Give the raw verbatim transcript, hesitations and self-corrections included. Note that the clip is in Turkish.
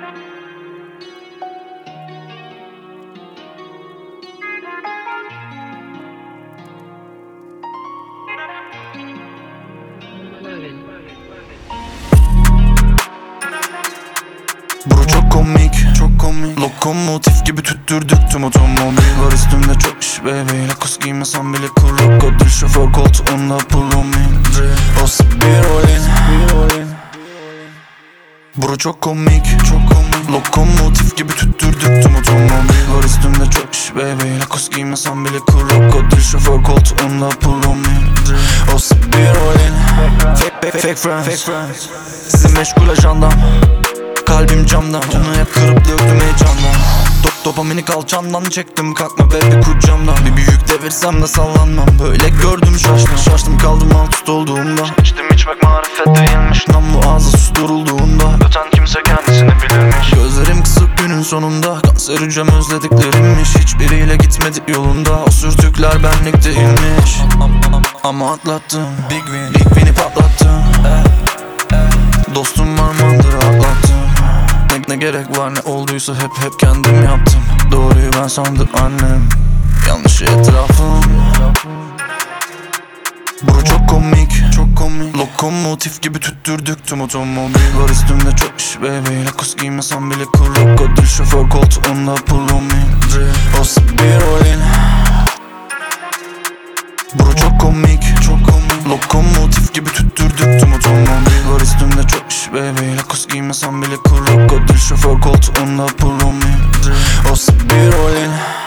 Bro çok komik, çok komik. Lokomotif gibi tüttürdük tüm otomobil. Var üstümde çok iş baby. Lakos giymesem bile krokodil. Şoför koltuğunda pulumin. Olsa bir rolin. Bro çok komik, çok komik. Lokomotif gibi tüttürdük tüm otomobil. Var üstümde çok iş baby. Lakos giymesem bile krokodil. Şoför koltuğunda pulumin. Olsa bir rolin. Fake, fake, fake friends, fake friends. Sizi meşgul ajandam. Kalbim camdan, onu hep kırıp döktüm heyecandan. Dop dopamini kalçamdan çektim, kalkma baby kucağımdan. Bir büyük devirsem de sallanmam, böyle gördüm şaştım. Şaştım kaldım alt üst olduğumda. İçtim içmek marifet değilmiş. Namlu ağzı susturulduğunda öten kimse kendisini bilirmiş. Gözlerim kısık günün sonunda. Kanser hücrem özlediklerimmiş. Hiçbiriyle gitmedik yolunda. O sürtükler benlik değilmiş. Ama atlattım, Big win, Big win'i patlattım. Dostum var mandır atlattım. Ne, ne gerek var ne olduysa hep hep kendim yaptım. Doğruyu ben sandım annem, yanlışı etrafım. Bro çok komik, çok komik. Lokomotif gibi tüttürdük tüm otomobil. Var üstümde çok iş baby. Lakos giymesem bile krokodil. Şoför koltuğunda pulumin. Olsa bir rolin. Bro çok komik, çok komik. Lokomotif gibi tüttürdük tüm otomobil. Var üstümde çok iş baby. Lakos giymesem bile krokodil. Şoför koltuğunda pulumin. Olsa bir rolin.